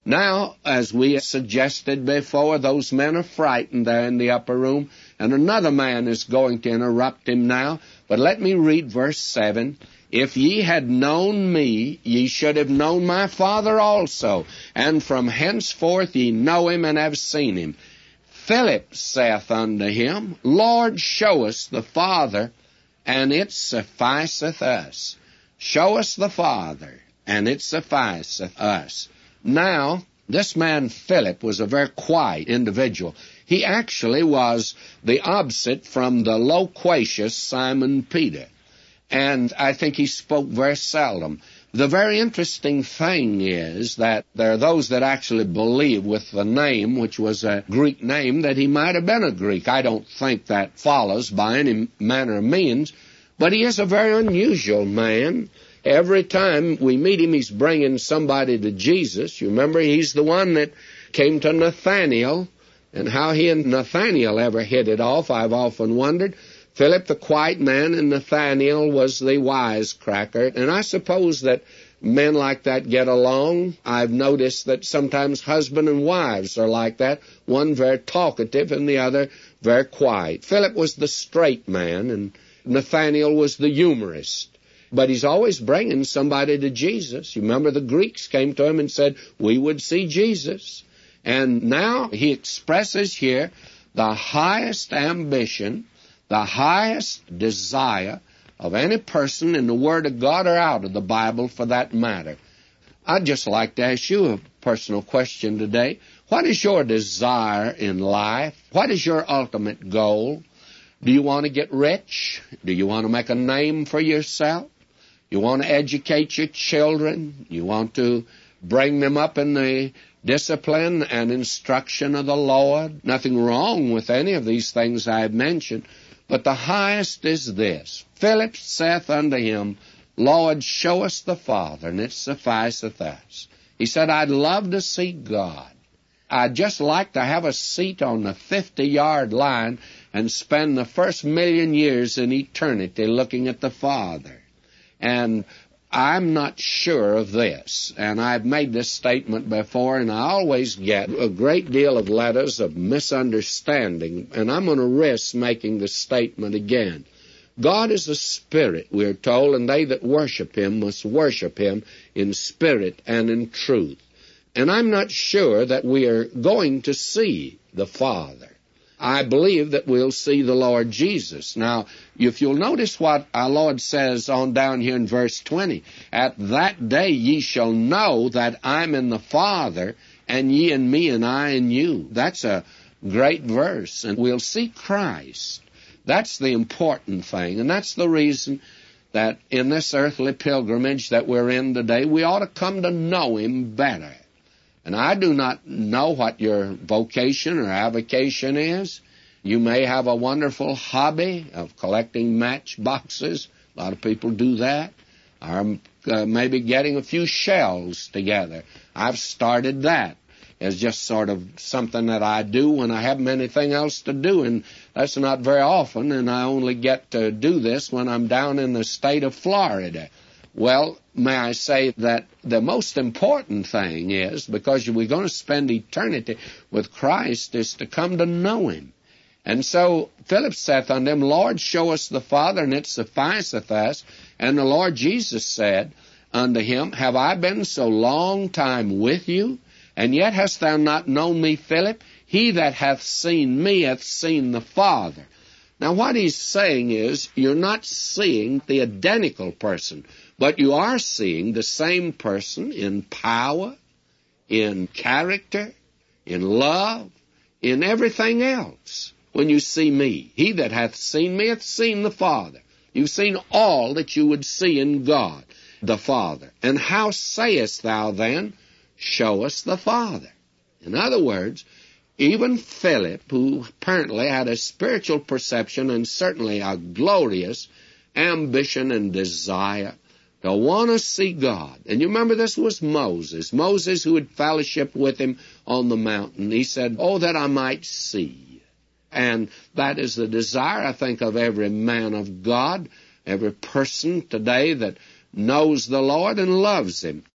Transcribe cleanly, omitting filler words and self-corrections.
Now, as we suggested before, those men are frightened there in the upper room, and another man is going to interrupt him now. But let me read verse 7. If ye had known me, ye should have known my Father also, and from henceforth ye know him and have seen him. Philip saith unto him, Lord, show us the Father, and it sufficeth us. Show us the Father, and it sufficeth us. Now, this man Philip was a very quiet individual. He actually was the opposite from the loquacious Simon Peter, and I think he spoke very seldom. The very interesting thing is that there are those that actually believe with the name, which was a Greek name, that he might have been a Greek. I don't think that follows by any manner of means, but he is a very unusual man. Every time we meet him, he's bringing somebody to Jesus. You remember, he's the one that came to Nathanael, and how he and Nathanael ever hit it off, I've often wondered. Philip, the quiet man, and Nathanael was the wisecracker. And I suppose that men like that get along. I've noticed that sometimes husband and wives are like that, one very talkative and the other very quiet. Philip was the straight man, and Nathanael was the humorist. But he's always bringing somebody to Jesus. You remember the Greeks came to him and said, we would see Jesus. And now he expresses here the highest ambition, the highest desire of any person in the Word of God or out of the Bible for that matter. I'd just like to ask you a personal question today. What is your desire in life? What is your ultimate goal? Do you want to get rich? Do you want to make a name for yourself? You want to educate your children? You want to bring them up in the discipline and instruction of the Lord? Nothing wrong with any of these things I have mentioned. But the highest is this. Philip saith unto him, Lord, show us the Father, and it sufficeth us. He said, I'd love to see God. I'd just like to have a seat on the 50-yard line and spend the first 1,000,000 years in eternity looking at the Father. And I'm not sure of this, and I've made this statement before, and I always get a great deal of letters of misunderstanding, and I'm going to risk making the statement again. God is a spirit, we're told, and they that worship him must worship him in spirit and in truth. And I'm not sure that we are going to see the Father. I believe that we'll see the Lord Jesus. Now, if you'll notice what our Lord says on down here in verse 20, at that day ye shall know that I'm in the Father, and ye in me, and I in you. That's a great verse, and we'll see Christ. That's the important thing, and that's the reason that in this earthly pilgrimage that we're in today, we ought to come to know him better. And I do not know what your vocation or avocation is. You may have a wonderful hobby of collecting matchboxes. A lot of people do that. Or maybe getting a few shells together. I've started that as just sort of something that I do when I haven't anything else to do. And that's not very often, and I only get to do this when I'm down in the state of Florida. Well, may I say that the most important thing is, because we're going to spend eternity with Christ, is to come to know him. And so Philip saith unto him, Lord, show us the Father, and it sufficeth us. And the Lord Jesus said unto him, Have I been so long time with you, and yet hast thou not known me, Philip? He that hath seen me hath seen the Father. Now what he's saying is, you're not seeing the identical person, but you are seeing the same person in power, in character, in love, in everything else. When you see me, he that hath seen me hath seen the Father. You've seen all that you would see in God, the Father. And how sayest thou then, show us the Father? In other words, even Philip, who apparently had a spiritual perception and certainly a glorious ambition and desire to want to see God. And you remember this was Moses. Moses, who had fellowship with him on the mountain. He said, Oh, that I might see. And that is the desire, I think, of every man of God, every person today that knows the Lord and loves him.